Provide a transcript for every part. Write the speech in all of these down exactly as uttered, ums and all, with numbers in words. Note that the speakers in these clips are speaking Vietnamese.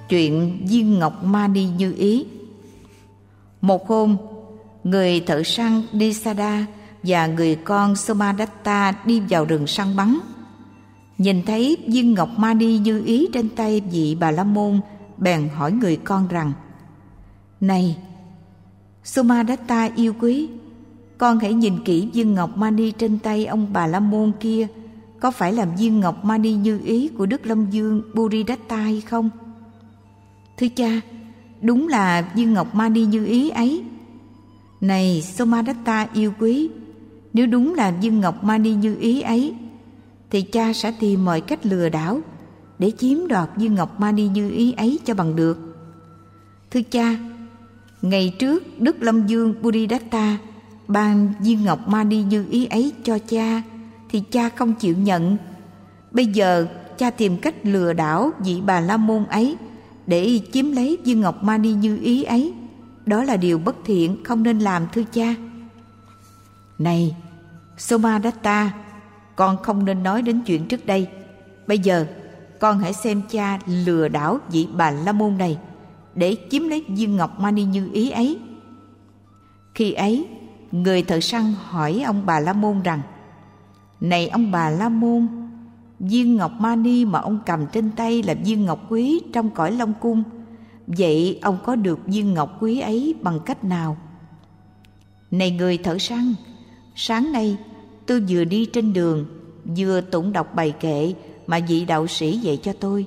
Chuyện viên ngọc mani như ý. Một hôm, người thợ săn Nisada và người con Somadatta đi vào rừng săn bắn. Nhìn thấy viên ngọc mani như ý trên tay vị Bà La Môn, bèn hỏi người con rằng: Này Somadatta yêu quý, con hãy nhìn kỹ viên ngọc mani trên tay ông Bà La Môn kia, có phải là viên ngọc mani như ý của Đức Lâm Dương Buridatta hay không? Thưa cha, đúng là viên ngọc mani như ý ấy. Này Somadatta yêu quý, nếu đúng là viên ngọc mani như ý ấy, thì cha sẽ tìm mọi cách lừa đảo để chiếm đoạt viên ngọc mani như ý ấy cho bằng được. Thưa cha, ngày trước Đức Lâm Dương Buridatta ban viên ngọc mani như ý ấy cho cha, thì cha không chịu nhận. Bây giờ cha tìm cách lừa đảo vị Bà La Môn ấy để chiếm lấy viên ngọc mani như ý ấy. Đó là điều bất thiện, không nên làm, thưa cha. Này Somadatta, con không nên nói đến chuyện trước đây. Bây giờ con hãy xem cha lừa đảo vị Bà La Môn này để chiếm lấy viên ngọc mani như ý ấy. Khi ấy, người thợ săn hỏi ông Bà La Môn rằng: Này ông Bà La Môn, viên ngọc mani mà ông cầm trên tay là viên ngọc quý trong cõi Long Cung. Vậy ông có được viên ngọc quý ấy bằng cách nào? Này người thợ săn, sáng nay tôi vừa đi trên đường, vừa tụng đọc bài kệ mà vị đạo sĩ dạy cho tôi.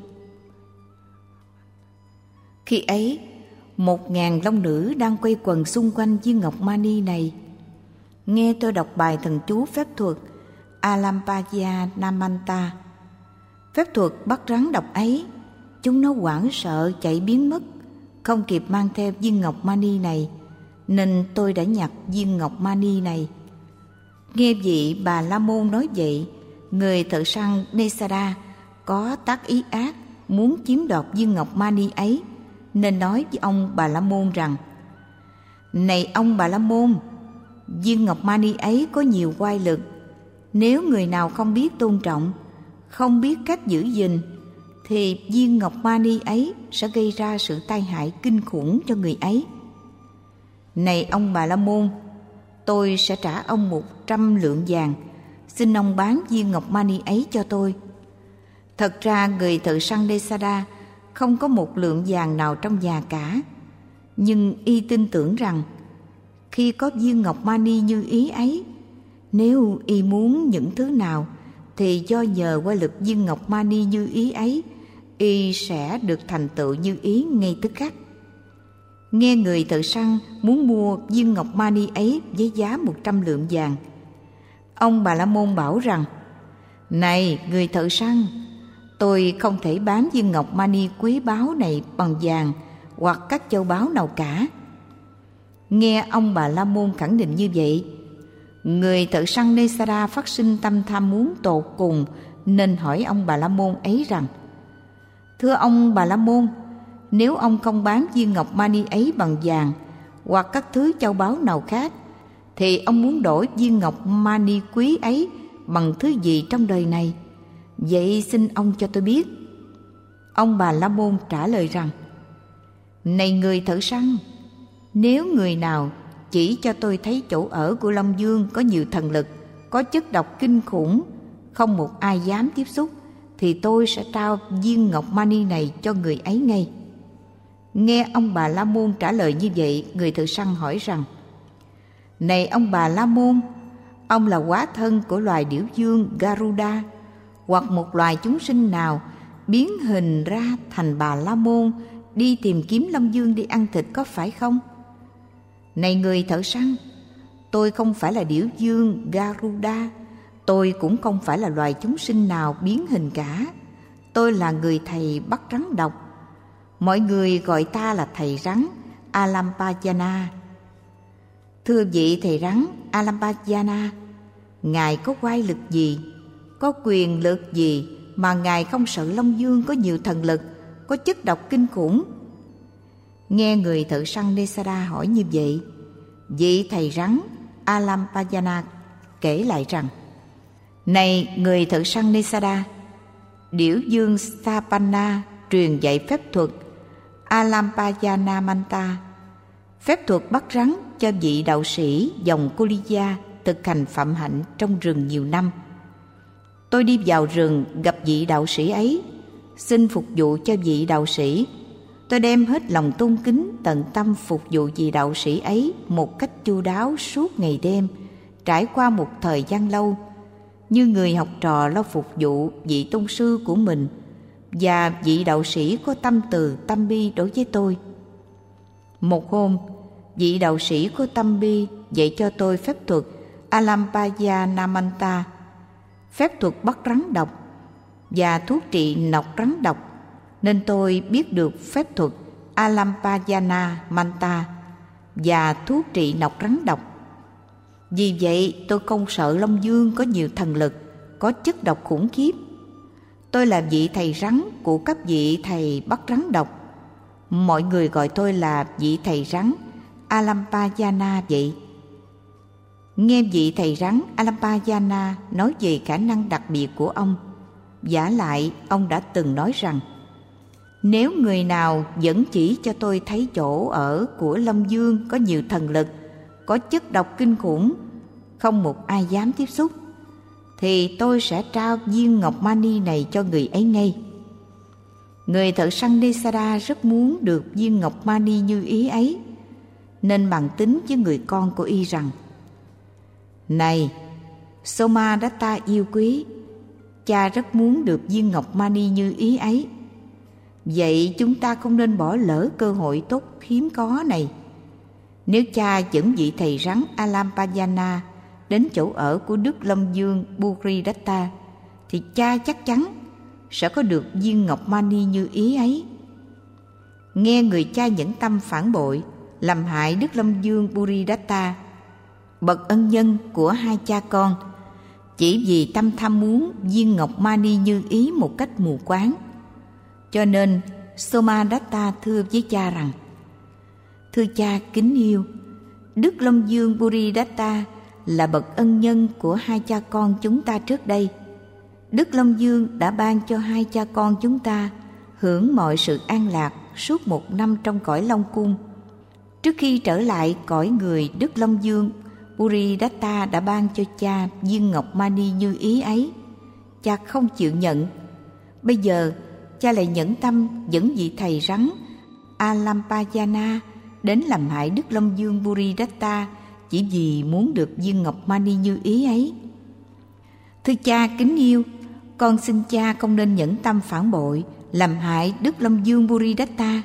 Khi ấy, một ngàn long nữ đang quay quần xung quanh viên ngọc mani này. Nghe tôi đọc bài thần chú phép thuật Alampaya Namanta. Phép thuật bắt rắn độc ấy, chúng nó hoảng sợ chạy biến mất, không kịp mang theo viên ngọc mani này, nên tôi đã nhặt viên ngọc mani này. Nghe vị Bà La Môn nói vậy, người thợ săn Nisada có tác ý ác muốn chiếm đoạt viên ngọc mani ấy, nên nói với ông Bà La Môn rằng: Này ông Bà La Môn, viên ngọc mani ấy có nhiều oai lực. Nếu người nào không biết tôn trọng, không biết cách giữ gìn, thì viên ngọc mani ấy sẽ gây ra sự tai hại kinh khủng cho người ấy. Này ông Bà La Môn, tôi sẽ trả ông một trăm lượng vàng, xin ông bán viên ngọc mani ấy cho tôi. Thật ra người thợ săn Nisada không có một lượng vàng nào trong nhà cả, nhưng y tin tưởng rằng khi có viên ngọc mani như ý ấy, nếu y muốn những thứ nào thì do nhờ qua lực viên ngọc mani như ý ấy, y sẽ được thành tựu như ý ngay tức khắc. Nghe người thợ săn muốn mua viên ngọc mani ấy với giá một trăm lượng vàng, ông Bà La Môn bảo rằng: Này người thợ săn, tôi không thể bán viên ngọc mani quý báu này bằng vàng hoặc các châu báu nào cả. Nghe ông Bà La Môn khẳng định như vậy, người thợ săn Nisada phát sinh tâm tham muốn tột cùng, nên hỏi ông Bà La Môn ấy rằng: Thưa ông Bà La Môn, nếu ông không bán viên ngọc mani ấy bằng vàng hoặc các thứ châu báu nào khác, thì ông muốn đổi viên ngọc mani quý ấy bằng thứ gì trong đời này? Vậy xin ông cho tôi biết. Ông Bà La Môn trả lời rằng: Này người thợ săn, nếu người nào chỉ cho tôi thấy chỗ ở của Long Dương có nhiều thần lực, có chất độc kinh khủng, không một ai dám tiếp xúc, thì tôi sẽ trao viên ngọc mani này cho người ấy ngay. Nghe ông Bà La Môn trả lời như vậy, người thợ săn hỏi rằng: Này ông Bà La Môn, ông là hóa thân của loài điểu dương Garuda, hoặc một loài chúng sinh nào biến hình ra thành Bà La Môn đi tìm kiếm Long Dương đi ăn thịt, có phải không? Này người thợ săn, tôi không phải là điểu dương Garuda, tôi cũng không phải là loài chúng sinh nào biến hình cả. Tôi là người thầy bắt rắn độc. Mọi người gọi ta là thầy rắn Alampayana. Thưa vị thầy rắn Alampayana, ngài có oai lực gì, có quyền lực gì mà ngài không sợ Long Dương có nhiều thần lực, có chất độc kinh khủng? Nghe người thợ săn Nisada hỏi như vậy, vị thầy rắn Alampayana kể lại rằng: Này người thợ săn Nisada, điểu dương Sapana truyền dạy phép thuật Alampayana-manta, phép thuật bắt rắn cho vị đạo sĩ dòng Koliya thực hành phạm hạnh trong rừng nhiều năm. Tôi đi vào rừng gặp vị đạo sĩ ấy, xin phục vụ cho vị đạo sĩ. Tôi đem hết lòng tôn kính tận tâm phục vụ vị đạo sĩ ấy một cách chu đáo suốt ngày đêm, trải qua một thời gian lâu, như người học trò lo phục vụ vị tôn sư của mình, và vị đạo sĩ có tâm từ tâm bi đối với tôi. Một hôm, vị đạo sĩ có tâm bi dạy cho tôi phép thuật Alampayana-manta, phép thuật bắt rắn độc và thuốc trị nọc rắn độc, nên tôi biết được phép thuật Alampayana-manta và thuốc trị nọc rắn độc. Vì vậy tôi không sợ Long Dương có nhiều thần lực, có chất độc khủng khiếp. Tôi là vị thầy rắn của các vị thầy bắt rắn độc. Mọi người gọi tôi là vị thầy rắn Alampayana vậy. Nghe vị thầy rắn Alampayana nói về khả năng đặc biệt của ông. Vả lại, ông đã từng nói rằng, nếu người nào dẫn chỉ cho tôi thấy chỗ ở của Long Dương có nhiều thần lực, có chất độc kinh khủng, không một ai dám tiếp xúc, thì tôi sẽ trao viên ngọc mani này cho người ấy ngay. Người thợ săn Nisada rất muốn được viên ngọc mani như ý ấy, nên bàn tính với người con của y rằng, này, Somadatta yêu quý, cha rất muốn được viên ngọc mani như ý ấy. Vậy chúng ta không nên bỏ lỡ cơ hội tốt hiếm có này. Nếu cha dẫn vị thầy rắn Alampayana đến chỗ ở của Đức Long Dương Buridatta, thì cha chắc chắn sẽ có được viên ngọc mani như ý ấy. Nghe người cha nhẫn tâm phản bội, làm hại Đức Long Dương Buridatta, bậc ân nhân của hai cha con, chỉ vì tâm tham muốn viên ngọc mani như ý một cách mù quáng. Cho nên Somadatta thưa với cha rằng, thưa cha kính yêu, Đức Long Dương Buridatta là bậc ân nhân của hai cha con chúng ta trước đây. Đức Long Dương đã ban cho hai cha con chúng ta hưởng mọi sự an lạc suốt một năm trong cõi Long Cung. Trước khi trở lại cõi người, Đức Long Dương Buridatta đã ban cho cha viên ngọc mani như ý ấy. Cha không chịu nhận. Bây giờ cha lại nhẫn tâm dẫn vị thầy rắn Alampayana đến làm hại Đức Long Dương Buridatta chỉ vì muốn được viên ngọc mani như ý ấy. Thưa cha kính yêu, con xin cha không nên nhẫn tâm phản bội, làm hại Đức Long Dương Buridatta.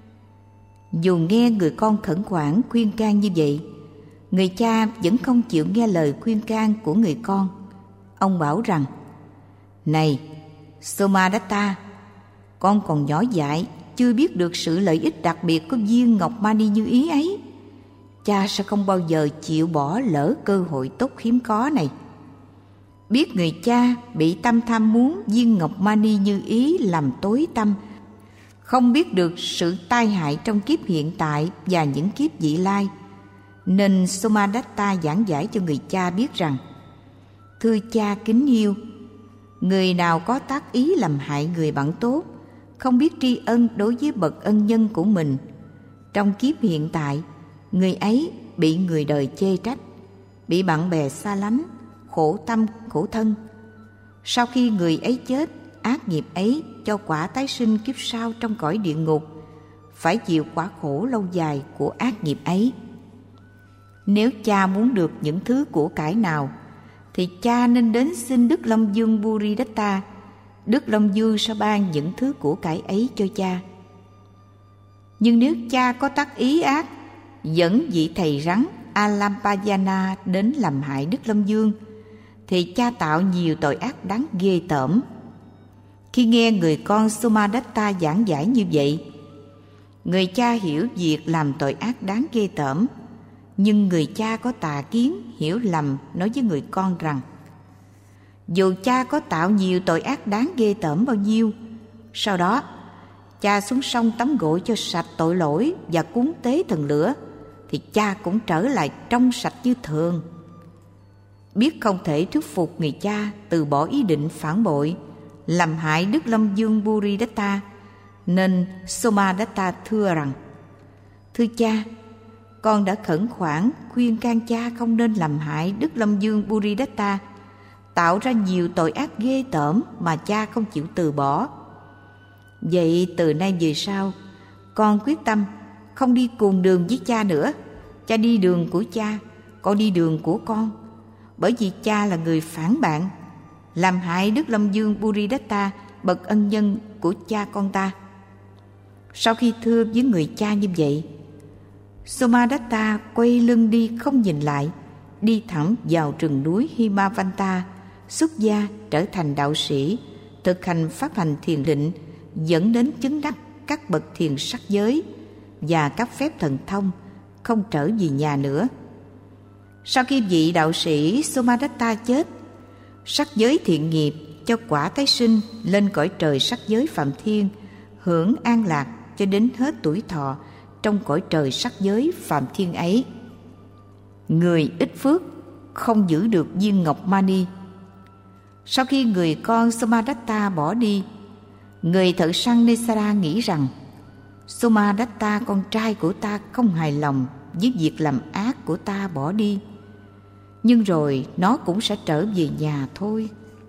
Dù nghe người con khẩn khoản khuyên can như vậy, người cha vẫn không chịu nghe lời khuyên can của người con. Ông bảo rằng, này Somadatta, con còn nhỏ dại, chưa biết được sự lợi ích đặc biệt của viên ngọc mani như ý ấy. Cha sẽ không bao giờ chịu bỏ lỡ cơ hội tốt hiếm có này. Biết người cha bị tâm tham muốn viên ngọc mani như ý làm tối tâm, không biết được sự tai hại trong kiếp hiện tại và những kiếp vị lai, nên Somadatta giảng giải cho người cha biết rằng, thưa cha kính yêu, người nào có tác ý làm hại người bạn tốt, không biết tri ân đối với bậc ân nhân của mình, trong kiếp hiện tại, người ấy bị người đời chê trách, bị bạn bè xa lánh, khổ tâm khổ thân. Sau khi người ấy chết, ác nghiệp ấy cho quả tái sinh kiếp sau trong cõi địa ngục, phải chịu quả khổ lâu dài của ác nghiệp ấy. Nếu cha muốn được những thứ của cải nào, thì cha nên đến xin Đức Long Dương Buridatta. Đức Long Dương sẽ ban những thứ của cải ấy cho cha. Nhưng nếu cha có tác ý ác, dẫn vị thầy rắn Alampayana đến làm hại Đức Long Dương, thì cha tạo nhiều tội ác đáng ghê tởm. Khi nghe người con Somadatta giảng giải như vậy, người cha hiểu việc làm tội ác đáng ghê tởm, nhưng người cha có tà kiến hiểu lầm, nói với người con rằng, dù cha có tạo nhiều tội ác đáng ghê tởm bao nhiêu, sau đó cha xuống sông tắm gội cho sạch tội lỗi và cúng tế thần lửa, thì cha cũng trở lại trong sạch như thường. Biết không thể thuyết phục người cha từ bỏ ý định phản bội, làm hại Đức Long Dương Buridatta, Nên Somadatta thưa rằng: Thưa cha, con đã khẩn khoản khuyên can cha không nên làm hại Đức Lâm Dương Buridatta, tạo ra nhiều tội ác ghê tởm mà cha không chịu từ bỏ. Vậy từ nay về sau, con quyết tâm không đi cùng đường với cha nữa. Cha đi đường của cha, con đi đường của con. Bởi vì cha là người phản bạn, làm hại Đức Lâm Dương Buridatta, bậc ân nhân của cha con ta. Sau khi thưa với người cha như vậy, Somadatta quay lưng đi không nhìn lại, đi thẳng vào rừng núi Himavanta, xuất gia trở thành đạo sĩ, thực hành pháp hành thiền định, dẫn đến chứng đắc các bậc thiền sắc giới và các phép thần thông, không trở về nhà nữa. Sau khi vị đạo sĩ Somadatta chết, sắc giới thiện nghiệp cho quả tái sinh lên cõi trời sắc giới Phạm Thiên, hưởng an lạc cho đến hết tuổi thọ trong cõi trời sắc giới Phạm Thiên ấy. Người ít phước không giữ được viên ngọc mani. Sau khi người con Somadatta bỏ đi, người thợ săn Nesara nghĩ rằng Somadatta con trai của ta không hài lòng với việc làm ác của ta bỏ đi, nhưng rồi nó cũng sẽ trở về nhà thôi.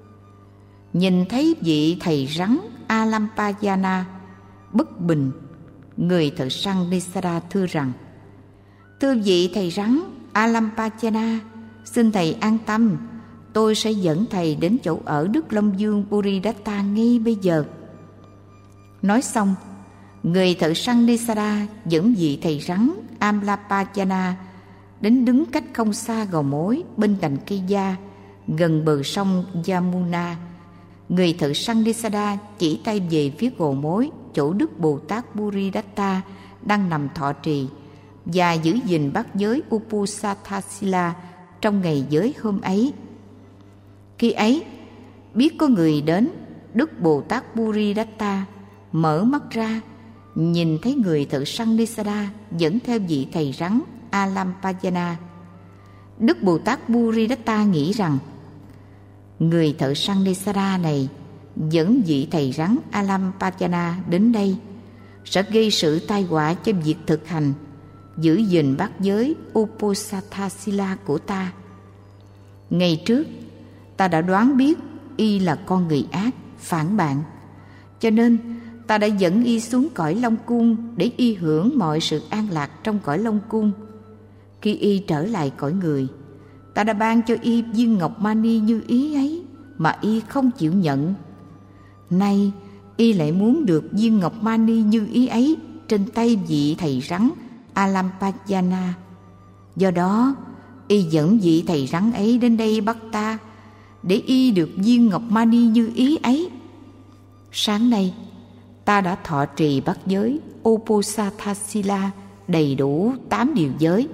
Nhìn thấy vị thầy rắn Alampayana bất bình, người thợ săn Nesara thưa rằng: Thưa vị thầy rắn Alampayana, xin thầy an tâm, tôi sẽ dẫn thầy đến chỗ ở Đức Long Dương Buridatta ngay bây giờ. Nói xong, người thợ săn Nesara dẫn vị thầy rắn Alampayana đến đứng cách không xa gò mối bên cạnh cây gia gần bờ sông Yamuna. Người thợ săn Nesara chỉ tay về phía gò mối chỗ Đức Bồ Tát Buridatta đang nằm thọ trì và giữ gìn bát giới Uposatthasila trong ngày giới hôm ấy. Khi ấy, biết có người đến, Đức Bồ Tát Buridatta mở mắt ra, nhìn thấy người thợ săn Nesara dẫn theo vị thầy rắn Alampayana. Đức Bồ Tát Buridatta nghĩ rằng người thợ săn Nesara này dẫn vị thầy rắn Alampayana đến đây sẽ gây sự tai họa cho việc thực hành giữ gìn bát giới Uposatthasila của ta. Ngày trước, ta đã đoán biết y là con người ác, phản bạn, cho nên ta đã dẫn y xuống cõi Long Cung để y hưởng mọi sự an lạc trong cõi Long Cung. Khi y trở lại cõi người, ta đã ban cho y viên ngọc mani như ý ấy mà y không chịu nhận. Nay y lại muốn được viên ngọc mani như ý ấy trên tay vị thầy rắn Alampayana. Do đó, y dẫn vị thầy rắn ấy đến đây bắt ta để y được viên ngọc mani như ý ấy. Sáng nay, ta đã thọ trì bát giới Uposatthasila đầy đủ tám điều giới.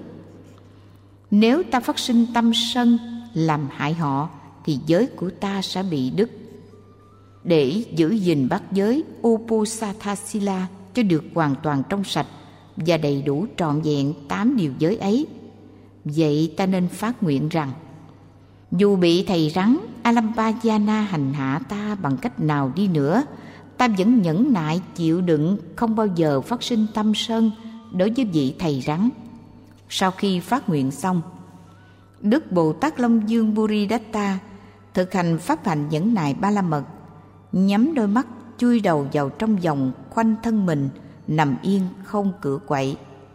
Nếu ta phát sinh tâm sân làm hại họ thì giới của ta sẽ bị đứt. Để giữ gìn bát giới Uposatthasila cho được hoàn toàn trong sạch và đầy đủ trọn vẹn tám điều giới ấy, vậy ta nên phát nguyện rằng dù bị thầy rắn Alampayana hành hạ ta bằng cách nào đi nữa, ta vẫn nhẫn nại chịu đựng, không bao giờ phát sinh tâm sân đối với vị thầy rắn. Sau khi phát nguyện xong, Đức Bồ Tát Long Dương Buridatta thực hành pháp hành nhẫn nại ba la mật, nhắm đôi mắt, chui đầu vào trong vòng khoanh thân mình, nằm yên không cựa quậy.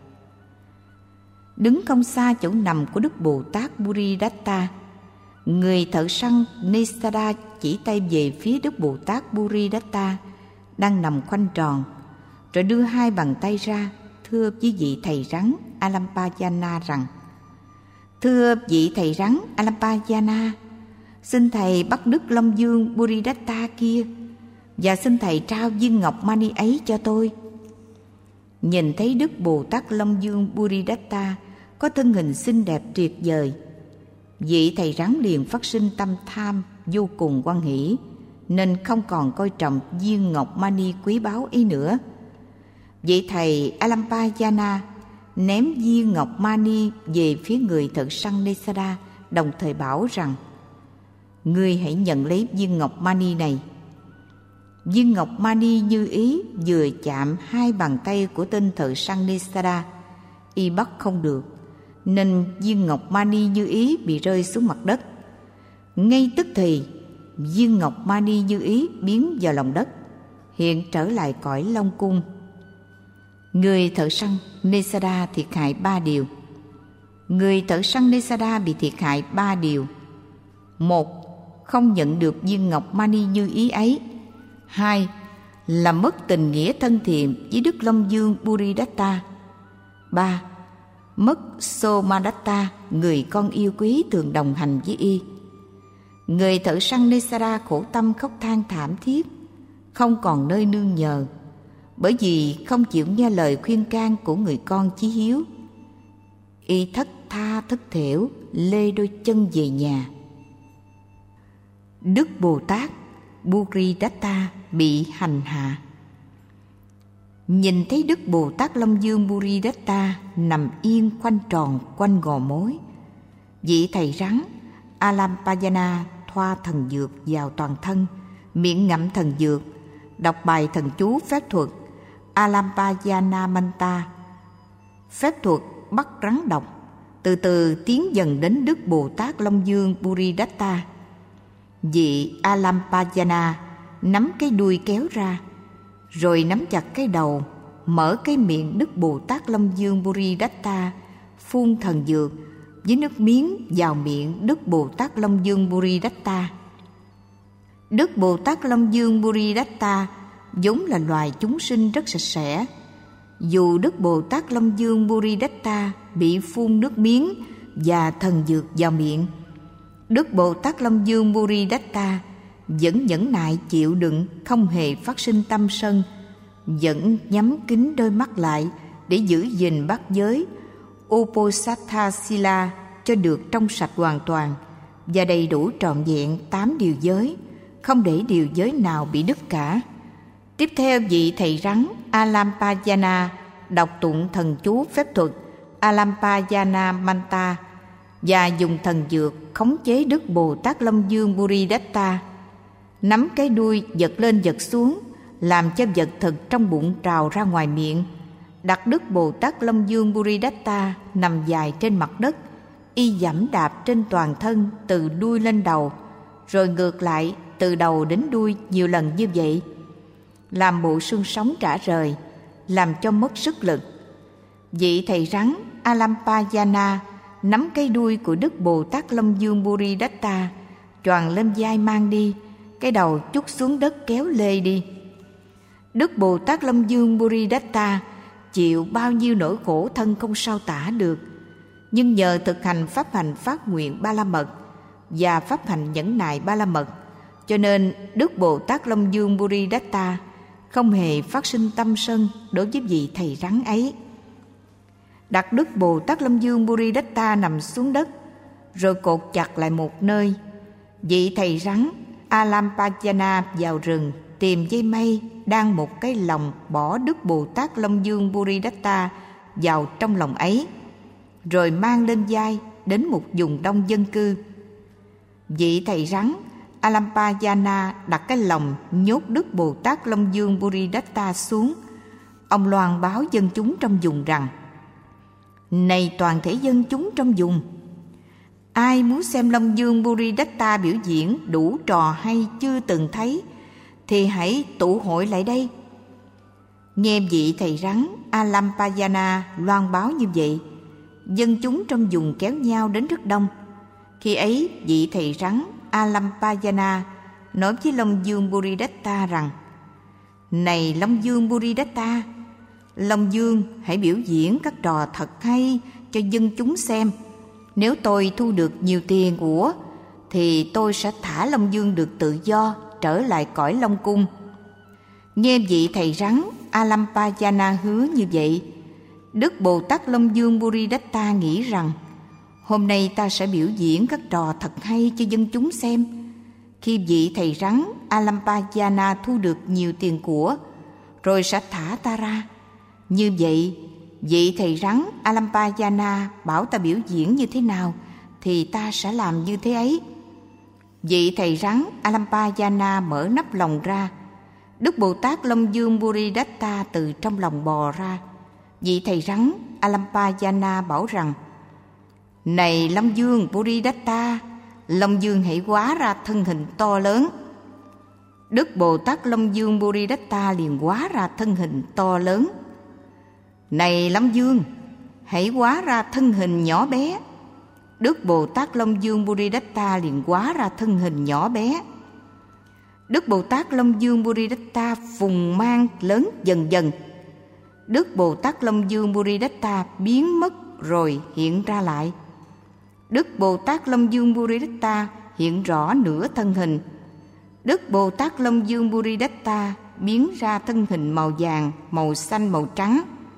Đứng không xa chỗ nằm của Đức Bồ Tát Buridatta, người thợ săn Nesara chỉ tay về phía Đức Bồ Tát Buridatta đang nằm khoanh tròn, rồi đưa hai bàn tay ra thưa với vị thầy rắn Alampayana rằng: Thưa vị thầy rắn Alampayana, xin thầy bắt Đức Long Dương Buridatta kia và xin thầy trao viên ngọc mani ấy cho tôi. Nhìn thấy Đức Bồ Tát Long Dương Buridatta có thân hình xinh đẹp tuyệt vời, vị thầy rắn liền phát sinh tâm tham vô cùng hoan hỷ, nên không còn coi trọng viên ngọc mani quý báu ấy nữa. Vị thầy Alampayana ném viên ngọc mani về phía người thợ săn Nesara, đồng thời bảo rằng: Ngươi hãy nhận lấy viên ngọc mani này. Viên ngọc mani như ý vừa chạm hai bàn tay của tên thợ săn Nisada, y bắt không được, nên viên ngọc mani như ý bị rơi xuống mặt đất. Ngay tức thì, viên ngọc mani như ý biến vào lòng đất, hiện trở lại cõi Long Cung. Người thợ săn Nisada thiệt hại ba điều. Người thợ săn Nisada bị thiệt hại ba điều. Một, không nhận được viên ngọc mani như ý ấy. Hai, là mất tình nghĩa thân thiện với Đức Long Dương Buridatta. Ba, mất Somadatta, người con yêu quý thường đồng hành với y. Người thợ săn Nisada khổ tâm khóc than thảm thiết, không còn nơi nương nhờ, bởi vì không chịu nghe lời khuyên can của người con chí hiếu. Y thất tha thất thểu, lê đôi chân về nhà. Đức Bồ Tát Buridatta bị hành hạ. Nhìn thấy Đức Bồ Tát Long Dương Buridatta nằm yên khoanh tròn quanh gò mối, vị thầy rắn Alampayana thoa thần dược vào toàn thân, miệng ngậm thần dược, đọc bài thần chú phép thuật Alampayana Manta. Phép thuật bắt rắn độc, từ từ tiến dần đến Đức Bồ Tát Long Dương Buridatta. Vị Alampayana nắm cái đuôi kéo ra, rồi nắm chặt cái đầu, mở cái miệng Đức Bồ Tát Long Dương Buridatta, phun thần dược với nước miếng vào miệng Đức Bồ Tát Long Dương Buridatta. Đức Bồ Tát Long Dương Buridatta vốn là loài chúng sinh rất sạch sẽ. Dù Đức Bồ Tát Long Dương Buridatta bị phun nước miếng và thần dược vào miệng, Đức Bồ Tát Long Dương Buridatta vẫn nhẫn nại chịu đựng, không hề phát sinh tâm sân, vẫn nhắm kín đôi mắt lại để giữ gìn bát giới Uposatha Sila cho được trong sạch hoàn toàn và đầy đủ trọn vẹn tám điều giới, không để điều giới nào bị đứt cả. Tiếp theo, vị thầy rắn Alampayana đọc tụng thần chú phép thuật Alampayana Manta và dùng thần dược khống chế Đức Bồ Tát Long Dương Buridatta. Nắm cái đuôi giật lên giật xuống, làm cho vật thực trong bụng trào ra ngoài miệng. Đặt Đức Bồ Tát Long Dương Buridatta nằm dài trên mặt đất, y giẫm đạp trên toàn thân từ đuôi lên đầu, rồi ngược lại từ đầu đến đuôi nhiều lần như vậy, làm bộ xương sống rã rời, làm cho mất sức lực. Vị thầy rắn Alampayana nắm cái đuôi của Đức Bồ Tát Long Dương Buridatta, choàng lên vai mang đi, cái đầu chút xuống đất kéo lê đi. Đức Bồ Tát Long Dương Buridatta chịu bao nhiêu nỗi khổ thân không sao tả được, nhưng nhờ thực hành pháp hành phát nguyện ba la mật và pháp hành nhẫn nại ba la mật, cho nên Đức Bồ Tát Long Dương Buridatta không hề phát sinh tâm sân đối với vị thầy rắn ấy. Đặt Đức Bồ Tát Long Dương Buridatta nằm xuống đất, rồi cột chặt lại một nơi. Vị thầy rắn Alampayana vào rừng tìm dây mây đang một cái lồng, bỏ Đức Bồ Tát Long Dương Buridatta vào trong lòng ấy, rồi mang lên vai đến một vùng đông dân cư. Vị thầy rắn Alampayana đặt cái lồng nhốt Đức Bồ Tát Long Dương Buridatta xuống. Ông loan báo dân chúng trong vùng rằng: Này toàn thể dân chúng trong vùng, ai muốn xem Long Dương Buridatta biểu diễn đủ trò hay chưa từng thấy thì hãy tụ hội lại đây. Nghe vị thầy rắn Alampayana loan báo như vậy, dân chúng trong vùng kéo nhau đến rất đông. Khi ấy, vị thầy rắn Alampayana nói với Long Dương Buridatta rằng: Này Long Dương Buridatta, Long Dương hãy biểu diễn các trò thật hay cho dân chúng xem. Nếu tôi thu được nhiều tiền của thì tôi sẽ thả Long Dương được tự do trở lại cõi Long Cung. Nghe vị thầy rắn Alampayana hứa như vậy, Đức Bồ Tát Long Dương Buridatta nghĩ rằng: Hôm nay ta sẽ biểu diễn các trò thật hay cho dân chúng xem. Khi vị thầy rắn Alampayana thu được nhiều tiền của, rồi sẽ thả ta ra. Như vậy, vị thầy rắn Alampayana bảo ta biểu diễn như thế nào thì ta sẽ làm như thế ấy. Vị thầy rắn Alampayana mở nắp lồng ra, Đức Bồ Tát Long Dương Buridatta từ trong lòng bò ra. Vị thầy rắn Alampayana bảo rằng: Này Long Dương Buridatta, Long Dương hãy hóa ra thân hình to lớn. Đức Bồ Tát Long Dương Buridatta liền hóa ra thân hình to lớn. Này Long Dương, hãy hóa ra thân hình nhỏ bé. Đức Bồ Tát Long Dương Buridatta liền hóa ra thân hình nhỏ bé. Đức Bồ Tát Long Dương Buridatta phùng mang lớn dần dần. Đức Bồ Tát Long Dương Buridatta biến mất rồi hiện ra lại. Đức Bồ Tát Long Dương Buridatta hiện rõ nửa thân hình. Đức Bồ Tát Long Dương Buridatta biến ra thân hình màu vàng, màu xanh, màu trắng.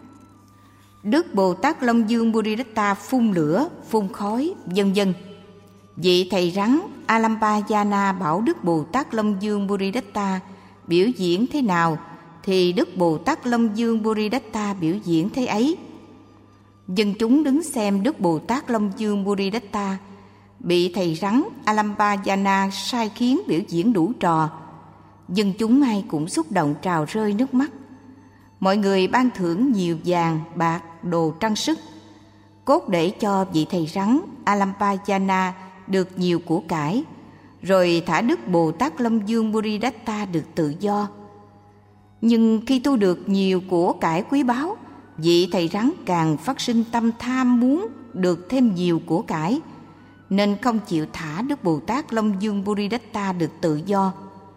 Đức Bồ Tát Long Dương Buridatta phun lửa, phun khói, vân vân. Vị thầy rắn Alampayana bảo Đức Bồ Tát Long Dương Buridatta biểu diễn thế nào thì Đức Bồ Tát Long Dương Buridatta biểu diễn thế ấy. Dân chúng đứng xem Đức Bồ Tát Long Dương Buridatta bị thầy rắn Alampayana sai khiến biểu diễn đủ trò. Dân chúng ai cũng xúc động trào rơi nước mắt. Mọi người ban thưởng nhiều vàng, bạc, đồ trang sức, cốt để cho vị thầy rắn Alampayana được nhiều của cải, rồi thả Đức Bồ Tát Long Dương Buridatta được tự do. Nhưng khi tu được nhiều của cải quý báu, vị thầy rắn càng phát sinh tâm tham muốn được thêm nhiều của cải, nên không chịu thả Đức Bồ Tát Long Dương Buridatta được tự do.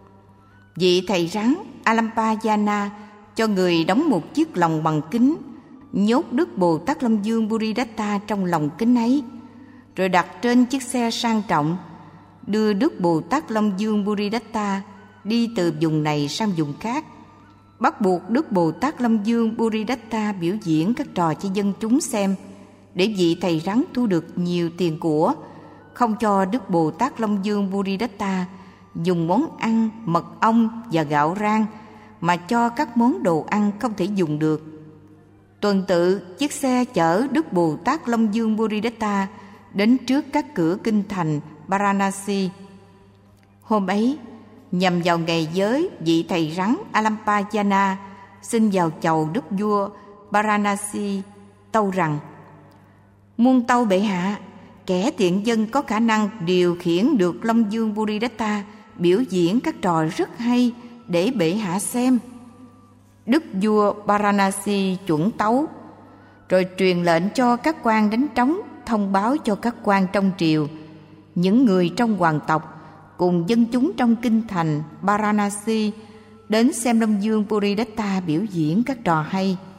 Vị thầy rắn Alampayana cho người đóng một chiếc lồng bằng kính, nhốt Đức Bồ Tát Long Dương Buridatta trong lồng kính ấy, rồi đặt trên chiếc xe sang trọng, đưa Đức Bồ Tát Long Dương Buridatta đi từ vùng này sang vùng khác, bắt buộc Đức Bồ Tát Long Dương Buridatta biểu diễn các trò cho dân chúng xem, để vị thầy rắn thu được nhiều tiền của, không cho Đức Bồ Tát Long Dương Buridatta dùng món ăn, mật ong và gạo rang, mà cho các món đồ ăn không thể dùng được. Tuần tự, chiếc xe chở Đức Bồ Tát Long Dương Buridatta đến trước các cửa kinh thành Varanasi. Hôm ấy, nhằm vào ngày giới, vị thầy rắn Alampayana xin vào chầu đức vua Varanasi tâu rằng: Muôn tâu bệ hạ, kẻ tiện dân có khả năng điều khiển được Long Dương Buridatta biểu diễn các trò rất hay để bệ hạ xem. Đức vua Varanasi chuẩn tấu, rồi truyền lệnh cho các quan đánh trống thông báo cho các quan trong triều, những người trong hoàng tộc cùng dân chúng trong kinh thành Varanasi đến xem Long Dương Buridatta biểu diễn các trò hay.